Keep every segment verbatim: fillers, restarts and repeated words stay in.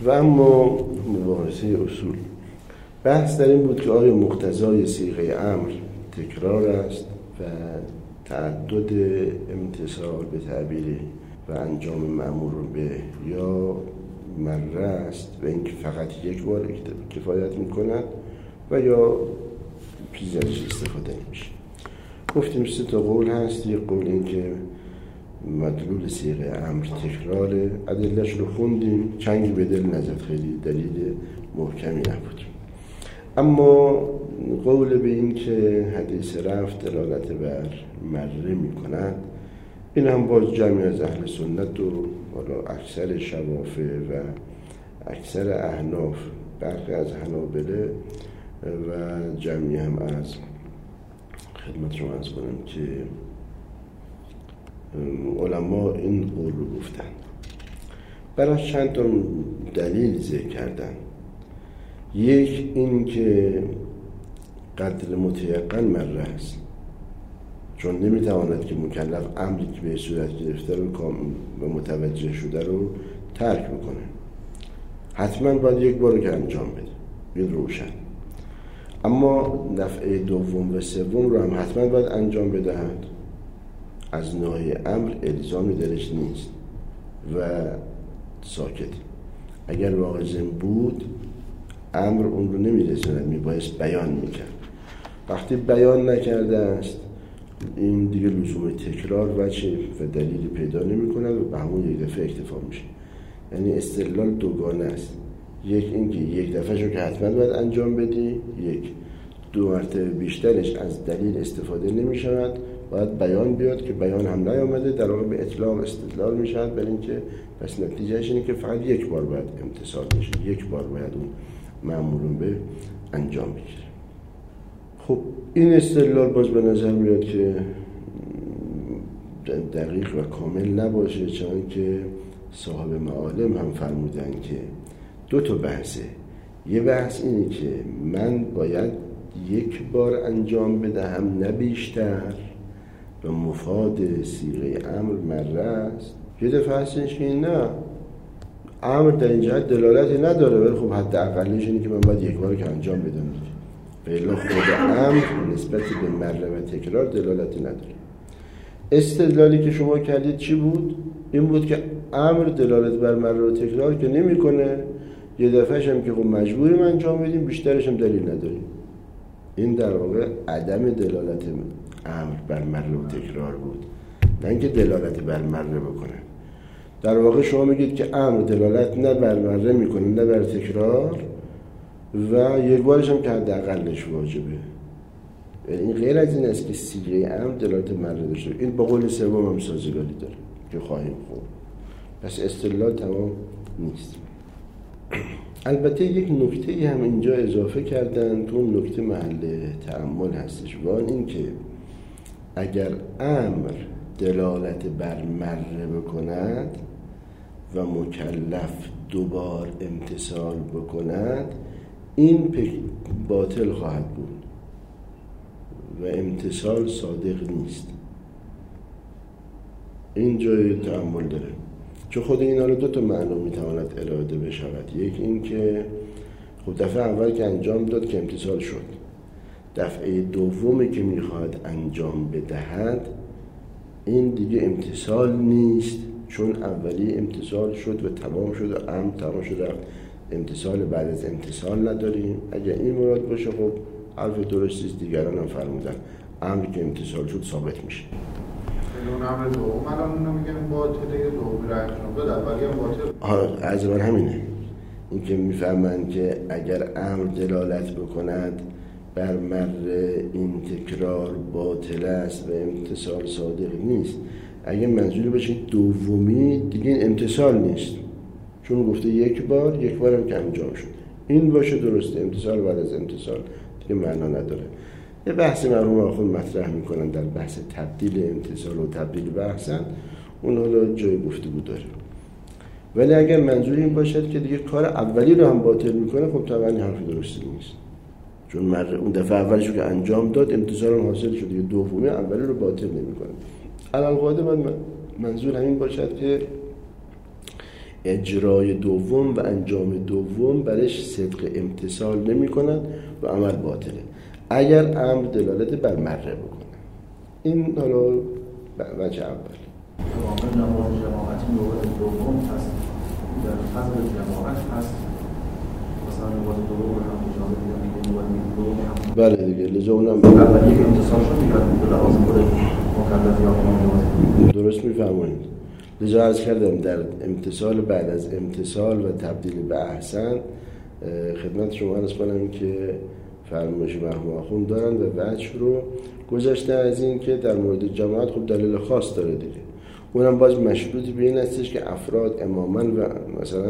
و اما مباحثه اصول، بحث در این بود که آیا مقتضای صیغه امر تکرار است و تعدد امتثال به تعبیر و انجام مأمور به، یا مره است و اینکه فقط یک بار کفایت میکند و یا چیزی ازش استفاده نمیشه. گفتیم سه تا قول هست. یک قول این که مدلول صیغه امر تکراره، ادله‌اش رو خوندیم، چنگی به دل نزد، خیلی دلیل محکمی نبود. اما قول به این که حدیث رفع دلالت بر مره می کند، این هم باز جمعی از اهل سنت و حالا اکثر شوافع و اکثر احناف، برخی از حنابله و جمعی هم از خدمت شما عرض کنم که علما این قول رو گفتن. براش چند تا دلیل ذکر کردن. یک این که قدر متیقن مره است، چون نمیتواند که مکلف امری که به صورت گرفته رو و متوجه شده رو ترک بکنه، حتما باید یک بار که انجام بده، این روشن. اما دفعه دوم و سوم رو هم حتما باید انجام بدهد، از ناحیه امر الزامی درش نیست و ساکت. اگر واقعا بود امر اون رو نمیرساند، میبایست بیان میکرد. وقتی بیان نکرده است، این دیگه لزوم تکرار و چه و دلیلی پیدا نمی کند و به همون یک دفعه اکتفا میشه. یعنی استدلال دوگانه است. یک اینکه یک دفعه شو که حتما باید انجام بدی، یک دو مرتبه بیشترش از دلیل استفاده نمی شود، باید بیان بیاد که بیان هم نیامده، در واقع به اطلاق استدلال می شود بر اینکه پس نتیجهش اینه که فقط یک بار باید امتثال میشه، یک بار باید اون مأمورون به انجام بگیره. خب این استدلال باز به نظر میاد که دقیق و کامل نباشه، چون که صاحب معالم هم فرمودن که دو تا بحثه. یه بحث اینه که من باید یک بار انجام بدهم نه بیشتر و مفاد صیغه امر مره است. یه دفعه هستش که نه، امر در این جهت دلالتی نداره، ولی خب حد اقلش اینه که من باید یک بار که انجام بدم دیگه. به الا خود امر نسبت به مره و تکرار دلالتی نداره. استدلالی که شما کردید چی بود؟ این بود که امر دلالت بر مره و تکرار که نمیکنه، یه دفعهش هم که خب مجبوریم انجام بدیم، بیشترش هم دلیل نداریم. این در واقع عدم دلالت امر بر مره و تکرار بود، نه اینکه دلالت بر مره بکنه. در واقع شما میگید که امر دلالت نه بر مره میکنه نه بر تکرار و یک بارش هم که حداقلش واجبه. این غیر از این است که صیغه امر دلالت مره داشته. این با قول سوم هم سازگاری داره که خواهیم خوب. پس استدلال تمام نیست. البته یک نکته هم اینجا اضافه کردن، تو اون نکته محل تأمل هستش، و این که اگر امر دلالت بر مره بکند و مکلف دوبار امتثال بکند، این باطل خواهد بود و امتثال صادق نیست. این جای تأمل داره، چون خود اینا رو دو تا معنی میتواند اراده بشود. یک این که خب دفعه اول که انجام داد که امتثال شد، دفعه دومی که میخواد انجام بدهد این دیگه امتثال نیست، چون اولی امتثال شد و تمام شد و امر تمام شد، رفت. امتثال بعد از امتثال نداریم. اگر این مراد باشه خب حرف درستیست. دیگران هم فرمودن امر که امتثال شد ثابت میشه. اون امر دوم الان اونو میگن باطله یا دومی را انجام داد، اولی هم باطل. از بر همینه، این که میفهمن که اگر امر دلالت بکند بر مره این تکرار باطل است و امتثال صادق نیست. اگه منظوری باشه دومی دیگه این امتثال نیست، چون گفته یک بار، یک بار هم که انجام شد. این باشه درسته، امتثال بعد از امتثال دیگه معنا نداره. یه بحث مرحوم آخوند مطرح میکنن در بحث تبدیل امتثال و تبدیل بحثن، اون حالا جای گفتگو داره. ولی اگر منظور این باشد که دیگه کار اولی رو هم باطل میکنه، خب طبعا این حرف درستی نیست، چون مر اون دفعه اولش رو که انجام داد امتثال هم حاصل شد، دیگه دومی اولی رو باطل نمیکنه. الان قاعده من منظور همین باشد که اجرای دوم و انجام دوم برش صدق امتثال نمی کند و عمل باطله اگر امر دلالت بر مره بکنه. این حالا وجه اول. واقعا نماز جماعتی نوبت دوم هست، در فضل جماعت هست، مثلا نماز دوم هم اجازه میدن نوبت دوم هم بله دیگه لذا اونم اول یک امتصال شد میگن به لحاظ خود مکلف یا امام درست میفرمایید. لذا عرض کردم در امتثال بعد از امتثال و تبدیل به احسن خدمت شما عرض کنم که فرمایش مرحوم آخوند دارن و وجه رو گذشته از این که در مورد جماعت خب دلیل خاص داره دیگه، اونم باز مشروط به این هستش که افراد اماما و مثلا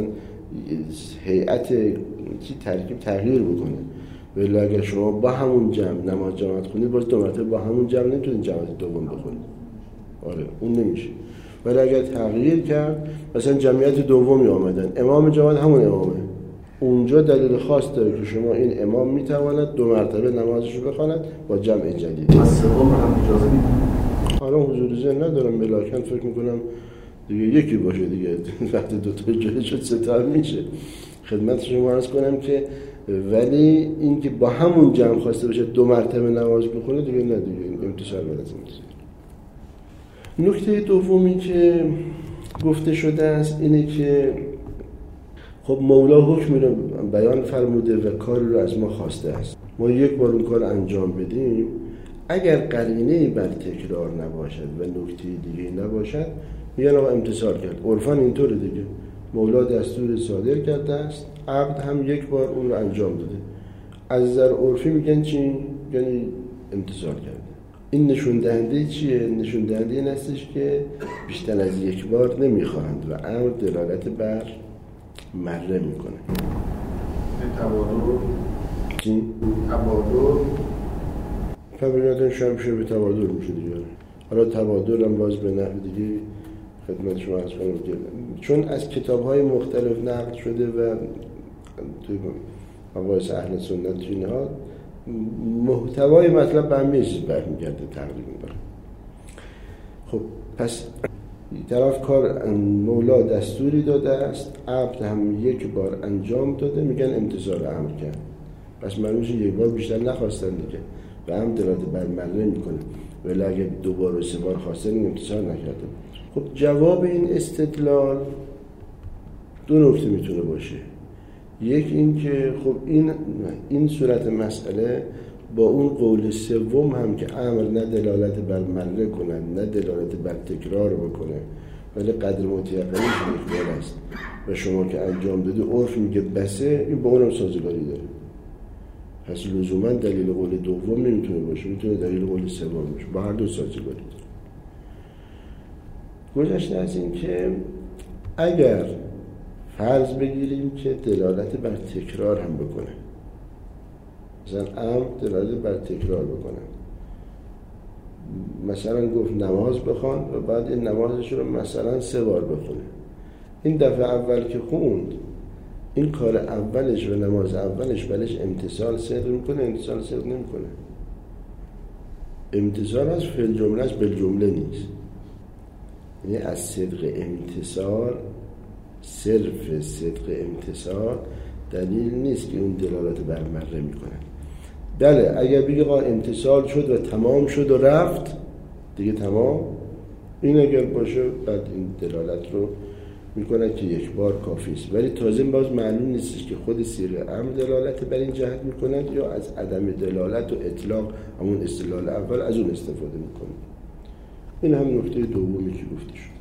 هیئت کی ترکیب تغییر بکنه. ولی اگر شما با همون جمع نماز جماعت خونید باز دو مرتبه با همون جمع نمیتونید جماعت دوم بخونید. آره اون نمیشه. ولی اگر تغییر کرد مثلا جمعیت دومی آمدن امام جماعت همون امامه، اونجا دلیل خاص داره که شما این امام میتواند دو مرتبه نمازش رو بخواند با جمع جدید. از سوم هم اجازه میدن. حالا حضور ذهن ندارم بلاکن فکر میکنم دیگه یکی باشه دیگه وقتی دو تا جلوه شد سه تا میشه. خدمت شما عرض کنم که ولی اینکه با همون جمع خواسته باشه دو مرتبه نماز بخونه دیگه نه دیگه امتثال بر از امتثال. نکته دومی که گفته شده است اینه که خب مولا حکمی رو بیان فرموده و کاری رو از ما خواسته است، ما یک بار اون کار انجام بدیم اگر قرینه‌ای بر تکرار نباشد و نکته دیگه نباشد میگن آقا امتثال کرد. عرفاً اینطوره دیگه، مولا دستور صادر کرده است، عبد هم یک بار اون رو انجام داده، از نظر عرفی میگن چی؟ یعنی امتثال کرده. این نشون دهنده چیه؟ نشون دهنده این هستش که بیشتر از یک بار نمیخواهند و امر دلالت بر مره میکنه. تبادر چی؟ تبادر طبیعتاً شمشه به تبادر میشه دیگه. حالا تبادر هم باز به نحو دیگه خدمت شما عرض کنم که چون از کتاب‌های مختلف نقل شده و توی مباحث اهل سنت توی اینها محتوای مطلب به همه چیز برمیگرده تقریبا. خب پس طرف کار مولا دستوری داده است، عبد هم یک بار انجام داده، میگن امتثال امر کرد. پس معلومه یک بار بیشتر نخواستن دیگه و هم دلالت بر مره میکنه، ولی اگه دو بار و سه بار خواستن امتثال نکرده. خب جواب این استدلال دو نکته میتونه باشه. یک این که خب این این صورت مسئله با اون قول سوم هم که امر نه دلالت بر مره کنه نه دلالت بر تکرار بکنه ولی قدر متیقنی اقبال است و شما که انجام دادی عرف میگه بسه، این با اونم سازگاری داره. پس لزوما دلیل قول دوم نمیتونه باشه، میتونه دلیل قول سوم باشه، با هر دو سازگاری داره. گذشته از این که اگر فرض بگیریم که دلالت بر تکرار هم بکنه، مثلا امر دلالت بر تکرار بکنه، مثلا گفت نماز بخوان و بعد این نمازش رو مثلا سه بار بخونه، این دفعه اول که خوند این کار اولش و نماز اولش بلش امتثال صدق میکنه، امتثال صدق نمیکنه. امتثال از فعل جمله از بالجمله نیست، یعنی از صدق امتثال، صرف صدق امتثال دلیل نیست که اون دلالت بر مره میکنه. بله اگر بگه قا امتثال شد و تمام شد و رفت دیگه تمام، این اگر باشه بعد این دلالت رو میکنه که یک بار کافی است. ولی تازه باز معلوم نیستش که خود صیغه امر دلالت بر این جهت میکنه یا از عدم دلالت و اطلاق همون استدلال اول از اون استفاده میکنه. این هم نکته دومی که گفته شد.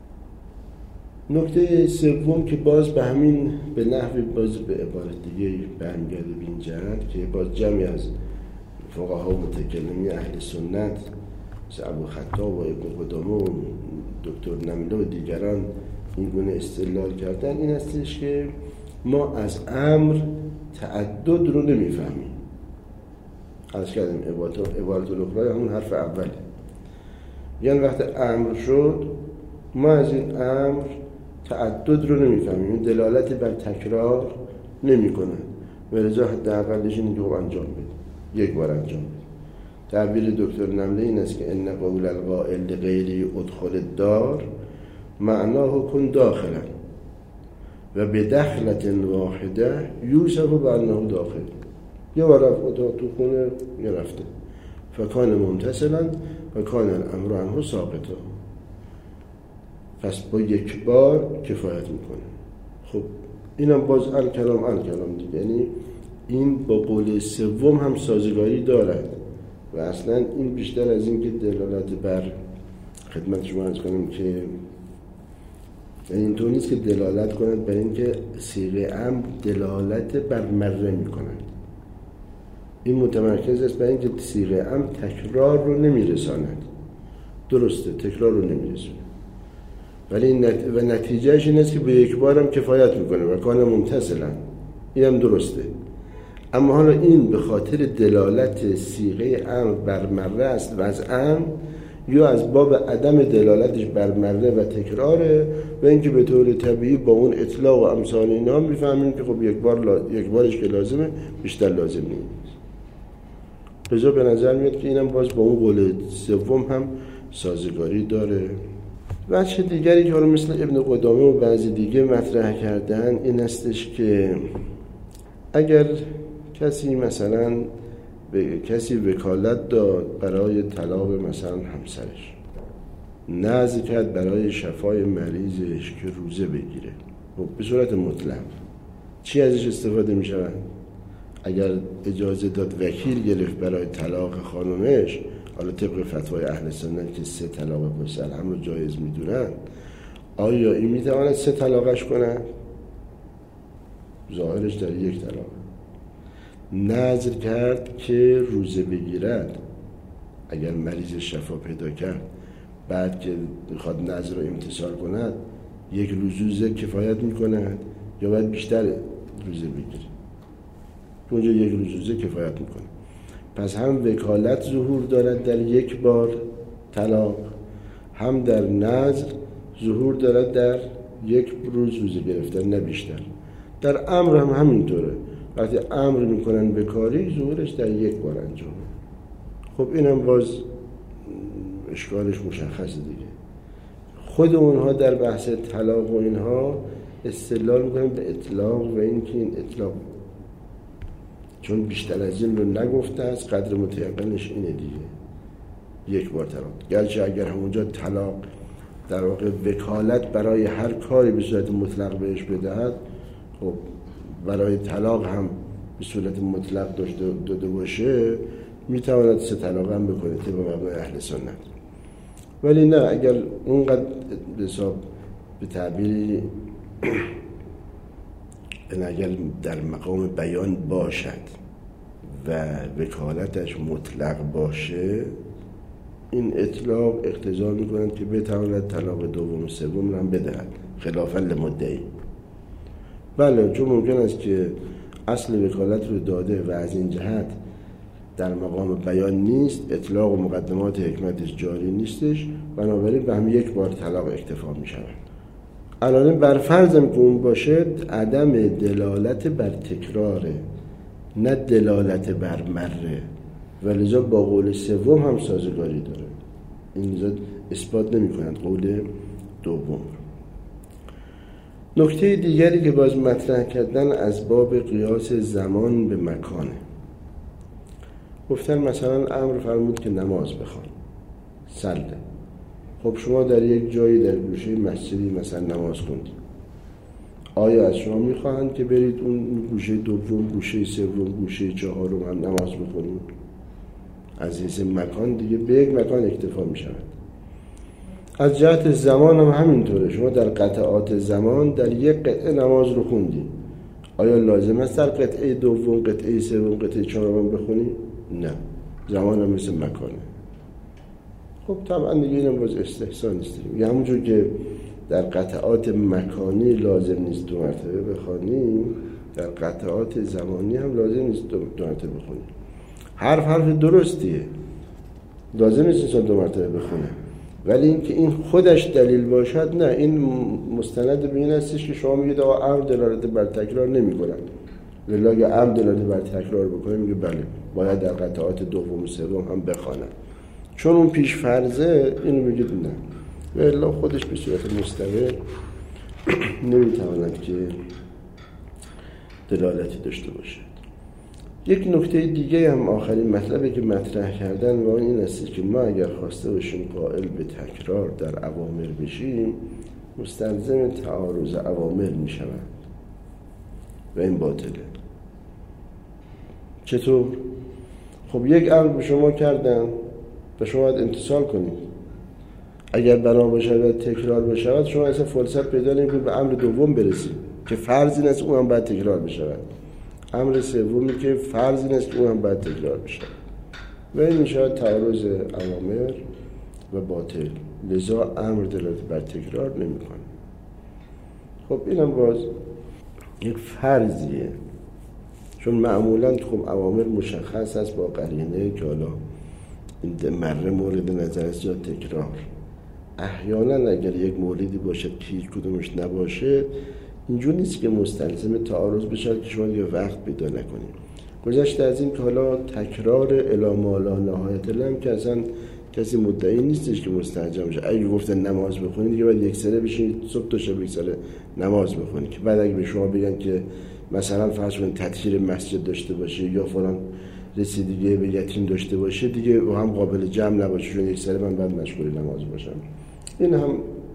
نکته سوم که باز به همین به نحوی باز به عبارت دیگه برمیگرده به این جهت که باز جمعی از فقها و متکلمین اهل سنت مثل ابو خطاب و ابن قدامه و دکتر نمله و دیگران این گونه استدلال کردن، این هستش که ما از امر تعدد رو نمیفهمیم. عرض کردیم عبارت الاخرى همون حرف اوله، یعنی وقت امر شد ما از این امر تعدد رو نمیفهمیم، دلالت بر تکرار نمیکنه و لذا حداقلش اینه که خب انجام بده، یک بار انجام بده. تعبیر دکتر نمله این است که ان قول القائل لغیری ادخل الدار معناه کن داخلا، و به دخلت واحده یوسف به انه داخل، یه بار رفت اتاق تو خونه یه رفته فکان ممتثلا و کان الامر عنه ساقطا، پس با یک بار کفایت میکنه. خب اینم باز الکلام الکلام دیگه، یعنی این با قول سوم هم سازگاری دارد و اصلا این بیشتر از این که دلالت بر خدمت شما عرض کنم که یعنی اینطور نیست که دلالت کنند بر این که صیغه امر دلالت بر مره میکنند، این متمرکز است بر این که صیغه امر تکرار رو نمیرساند. درسته تکرار رو نمیرسونه، ولی نت... و نتیجهش این است که به یک بار هم کفایت میکنه و کان ممتثلا، این هم درسته. اما حالا این به خاطر دلالت صیغه امر بر مره است وضعاً، یا از باب عدم دلالتش بر مره و تکراره و اینکه به طور طبیعی با اون اطلاق و امثال اینا میفهمیم که خب یک بار لا... یک بارش که لازمه بیشتر لازم نیست. لذا به نظر میاد که اینم باز با اون قول سوم هم سازگاری داره. وجه دیگری که حالا مثل ابن قدامه و بعضی دیگه مطرح کردن این استش که اگر کسی مثلا به کسی وکالت داد برای طلاق مثلا همسرش، نذر کرد برای شفای مریضش که روزه بگیره، خب به صورت مطلق چی ازش استفاده می شود؟ اگر اجازه داد وکیل گرفت برای طلاق خانمش، حالا طبق فتوای اهل سنت که سه طلاق پشت هم رو جایز می دونن، آیا این می تواند سه طلاقش کنه؟ ظاهرش در یک طلاق. نذر کرد که روزه بگیرد، اگر مریض شفا پیدا کرد بعد که میخواد نذر رو امتثال کند، یک روزه کفایت میکند یا باید بیشتر روزه بگیره؟ اونجا یک روزه کفایت میکنه. پس هم وکالت ظهور دارد در یک بار طلاق، هم در نذر ظهور دارد در یک روز روزه گرفتن نه بیشتر. در امر هم همینطوره، وقتی امر میکنن به کاری ظهورش در یک بار انجامه. خب اینم باز اشکالش مشخصه دیگه. خود اونها در بحث طلاق و اینها استدلال میکنن به اطلاق و اینکه این اطلاق چون بیشتر از این رو نگفته است، قدر متیقنش اینه دیگه، یک بار طلاق. گرچه اگر همونجا طلاق در واقع وکالت برای هر کاری به صورت مطلق بهش بدهد، خب برای طلاق هم به صورت مطلق داشته داده باشه، میتواند سه طلاق هم بکنه طبق مبنای اهل سنت. ولی نه، اگر اونقدر به حساب به تعبیری اگر در مقام بیان باشد و وکالتش مطلق باشه، این اطلاق اقتضا میکنند که بتواند طلاق دوم و سوم هم بدهد خلافا لمدعی. بله، چون ممکن است که اصل وکالت رو داده و از این جهت در مقام بیان نیست، اطلاق و مقدمات حکمتش جاری نیستش، بنابراین به هم یک بار طلاق اکتفا می شود. الان بر فرضم که اون باشه، عدم دلالت بر تکراره نه دلالت بر مره، ولذا با قول سوم هم سازگاری داره. این اثبات نمی کنند قول دوم. نکته دیگری که باز مطرح کردن از باب قیاس زمان به مکانه. گفتن مثلا امر فرمود که نماز بخوان، صله. خب شما در یک جایی در گوشه مسجدی مثلا نماز خوندید، آیا از شما میخواهند که برید اون گوشه دوم، گوشه سوم، گوشه چهارم هم نماز بخونید؟ از حیث مکان دیگه به یک مکان اکتفا میشود. از جهت زمان هم همینطوره. شما در قطعات زمان در یک قطعه نماز رو خوندی، آیا لازم است در قطعه دوم، قطعه سوم، قطعه چهارم بخونی؟ نه، زمان هم مثل مکانه. خب طبعا دیگه اینم باز استحسان است. یا همونجور که در قطعات مکانی لازم نیست دو مرتبه بخونی، در قطعات زمانی هم لازم نیست دو مرتبه بخونی. حرف حرف درستیه، لازم نیست انسان دو مرتبه بخونه، ولی اینکه این خودش دلیل باشد نه. این مستند به این هستش که شما میگید آقا امر دلالت بر تکرار نمی‌کنه، ولی اگه امر دلالت بر تکرار بکنه میگه بله باید در قطعات دوم و سوم هم بخونه، چون اون پیش فرضه. اینو میگید نه، ولی خودش به صورت مستقل نمیتواند که دلالتی داشته باشد. یک نکته دیگه هم آخرین مطلبی که مطرح کردن و این است که ما اگر خواسته باشیم قائل به تکرار در اوامر بشیم مستلزم تعارض اوامر می شود و این باطله. چطور؟ خب یک امر به شما کردن و شما باید امتثال کنید. اگر بنا باشد و تکرار بشود شما اصلا فرصت پیدا نمی‌کنید به امر دوم برسید که فرض این است اون هم باید تکرار بشود. امر سومی که فرض این است که اون هم باید تکرار بشود و این میشود تعارض اوامر و باطل. لذا امر دلالت بر تکرار نمی‌کنه. خب اینم باز یک فرضیه، چون معمولا خب اوامر مشخص است با قرینه که حالا این مره مورد نظر است یا تکرار. احیانا اگر یک موردی باشد که هیچ کدومش نباشه اینجور نیست که مستلزم تعارض بشه که شما یه وقت پیدا نکنید. گذشته از این که حالا تکرار الی ما لا نهایت له که اصلا کسی مدعی نیستش که مستلزم بشه. اگه گفتن نماز بخونید دیگه باید یک سره بشینید صبح تا شب یک سره نماز بخونید که بعد اگه به شما بگن که مثلا فرض کنید تطهیر مسجد داشته باشه یا فلان رسیدگی به یتیم داشته باشه دیگه هم قابل جمع نباشه چون یک سره من باید مشغول نماز باشم. این هم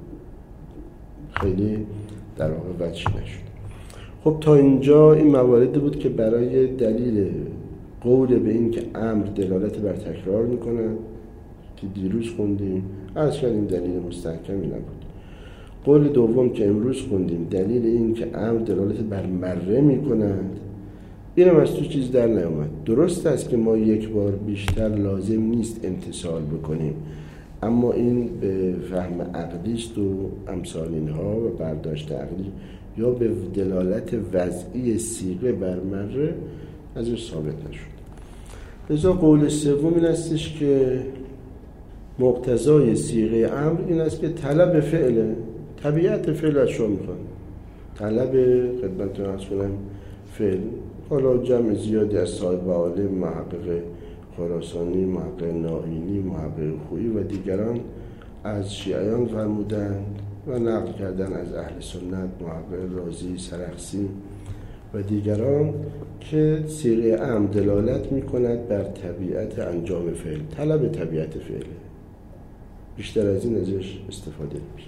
خیلی در واقع وجه نشد. خب تا اینجا این مواردی بود که برای دلیل قول به این که امر دلالت بر تکرار میکنه که دیروز خوندیم عرض کردیم دلیل مستحکمی نبود. قول دوم که امروز خوندیم دلیل این که امر دلالت بر مره میکند اینم از تو چیز در نیامد. درست است که ما یک بار بیشتر لازم نیست امتثال بکنیم، اما این به فهم عقلیست و امثال اینها و برداشت عقلی یا به دلالت وضعی صیغه بر مره از این ثابت نشد. لذا قول سوم این استش که مقتضای صیغه امر این است که طلب فعله، طبیعت فعل از شما میخوان طلب خدمتتون عرض کنم فعل. حالا جمع زیادی از صاحب عالم، محقق خراسانی، محقق نائینی، محقق خویی و دیگران از شیعیان فرمودند و نقل کردن از اهل سنت، محقق رازی، سرخسی و دیگران که صیغه امر دلالت میکند بر طبیعت انجام فعل، طلب طبیعت فعله. بیشتر از این ازش استفاده نمیشه.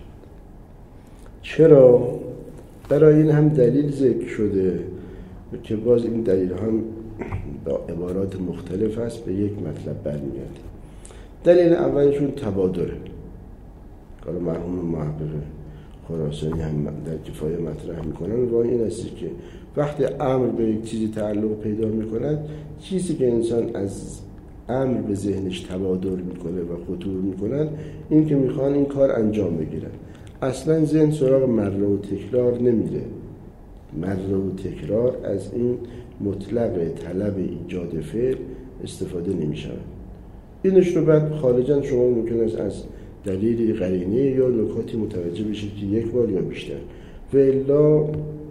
چرا؟ برای این هم دلیل ذکر شده که باز این دلیل هم با عبارات مختلف است به یک مطلب برمیگرده. دلیل اولشون تبادره. حالا مرحوم محقق خراسانی هم در کفایه مطرح میکنن و این است که وقتی امر به یک چیزی تعلق پیدا میکند چیزی که انسان از امر به ذهنش تبادر میکنه و خطور میکنن این که میخوان این کار انجام بگیرن. اصلا ذهن سراغ مره و تکرار نمیره. مره و تکرار از این مطلق طلب ایجاد فعل استفاده نمیشود. اینش رو بعد خارجاً شما ممکن است از دلیل قرینه یا نکاتی متوجه بشید که یک بار یا بیشتر و الا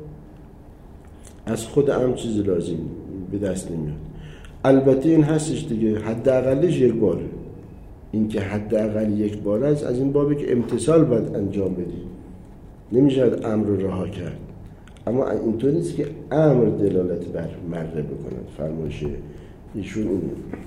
از خود هم چیز لازم به دست نمیاد. البته این هستش دیگه حداقلش یک باره. این که حداقل یک بار است از این بابی که امتثال باید انجام بدید. نمیشه امر رو رها کرد. اما اینطور نیست که امر دلالت بر مره بکند. فرمایش ایشون اینه.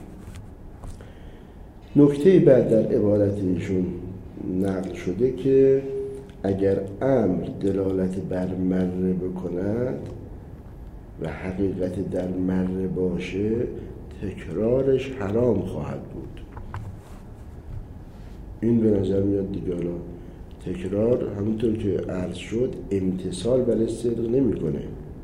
نکته بعد در عبارت ایشون نقل شده که اگر امر دلالت بر مره بکند و حقیقت در مره باشه تکرارش حرام خواهد بود. این به نظر میاد دیگه. حالا تکرار همونطور که عرض شد امتثال برای صدق نمی کنه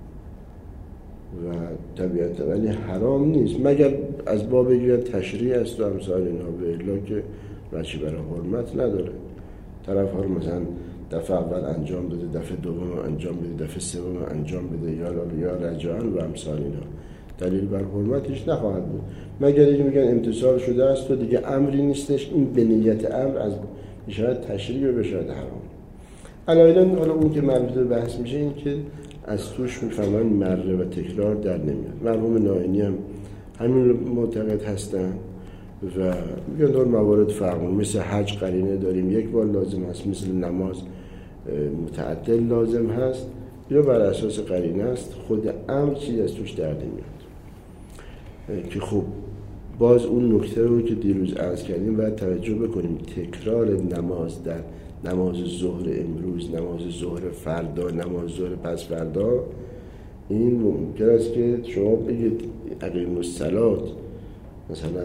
و طبیعتا ولی حرام نیست مگر از باب بگیرن تشریع است و امثال اینها به الا که بچی برای حرمت نداره. طرف ها رو مثلا دفعه اول انجام بده، دفعه دوم انجام بده، دفعه سوم انجام بده یا یا رجعان و امثال اینها دلیل بر حرمتش نخواهد بود مگر اینکه میگن امتثال شده است و دیگه امری نیستش. این به نیت امر از شاید تشریع و شاید حرام. علایلا حالا اون که مربوط به بحث میشه این که از توش میفهمن مره و تکرار در نمیاد. مرحوم نائینی هم همین معتقد هستن و میگن دور موارد فرق مثل حج قرینه داریم یک بار لازم است، مثل نماز متعدل لازم هست یا بر اساس قرینه است، خود امر چیزی از توش در نمیاد. که خب باز اون نکته رو که دیروز عرض کردیم باید توجه بکنیم، تکرار نماز در نماز ظهر امروز، نماز ظهر فردا، نماز ظهر پس فردا، این ممکن است که شما بگید اقیم الصلات مثلا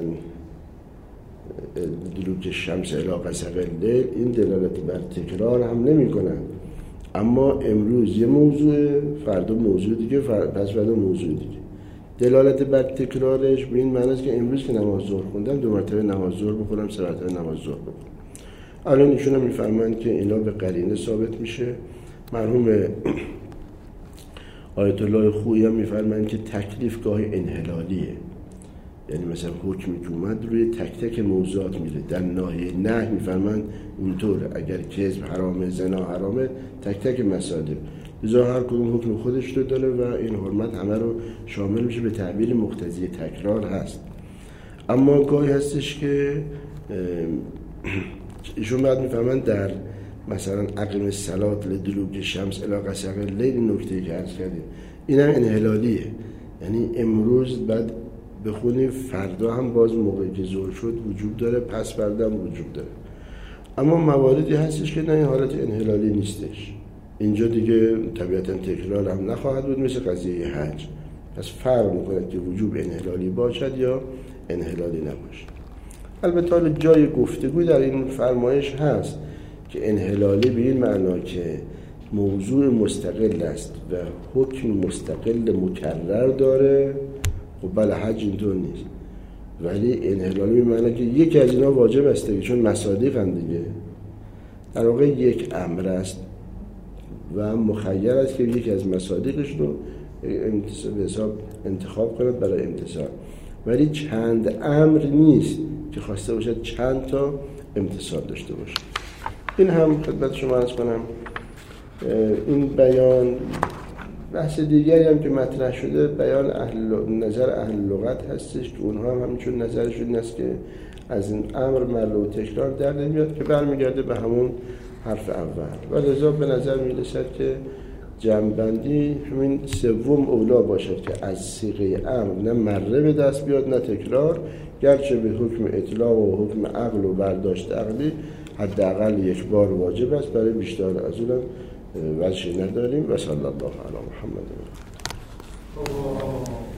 دلوک شمس الی غسق اللیل، این دلالت بر تکرار هم نمی کنن، اما امروز یه موضوع، فردا موضوع دیگه، پس فردا موضوع دیگه. دلالت بر تکرارش به این معنی است که امروز که نماز ظهر خوندم دو مرتبه نماز ظهر بخونم، سه مرتبه نماز ظهر بخونم. الان ایشون هم میفرمایند که اینا به قرینه ثابت میشه. مرحوم آیت الله خویی هم میفرمایند که تکلیف گاهی انحلالیه، یعنی مثلا حکمی که اومد روی تک تک موضوعات میره. در ناحیه نهی میفرمایند اونطوره، اگر کذب حرامه، زنا حرامه، تک تک مسائل، لذا هر کدوم حکم خودش رو داره و این حرمت همه رو شامل میشه، به تعبیر مقتضی تکرار هست. اما گاهی هستش که ایشون بعد میفهمن در مثلا اقیم الصلات لدلوک شمس الی غسق اللیل، این نکته که عرض کردیم این هم انحلالیه، یعنی امروز بعد بخونی فردا هم باز موقعی که ظهر شد وجود داره، پس فردا هم وجود داره. اما مواردی هستش که نه، این حالت انحلالی نیستش، اینجا دیگه طبیعتا تکرار هم نخواهد بود، مثل قضیه حج. پس فرق میکنه که وجوب انحلالی باشد یا انحلالی نباشد. البته حالا جای گفتگو در این فرمایش هست که انحلالی به این معنا که موضوع مستقل است و حکم مستقل مکرر داره، خب بله حج اینطور نیست، ولی انحلالی به معنی که یکی از اینا واجب است دیگه، چون مصادیق هم دیگه در واقع یک امر است و مخیر است که یکی از مصادیقش رو به حساب انتخاب کنند برای امتثال، ولی چند امر نیست که خواسته باشد چند تا امتثال داشته باشه. این هم خدمت شما عرض کنم. این بیان بحث دیگری هم که مطرح شده، بیان اهل نظر اهل لغت هستش که اونها هم همینچون نظرشون این است که از این امر مر و تکرار در نمیاد، که برمیگرده به همون حرف اول، و لذا به نظر میرسد که جمع‌بندی همین سوم اولا باشد که از صیغه امر نه مره به دست بیاد نه تکرار، گرچه به حکم اطلاق و حکم عقل و برداشت عقلی حداقل یک بار واجب است، برای بیشتر از اون وجهی نداریم. و صلی الله علی محمد.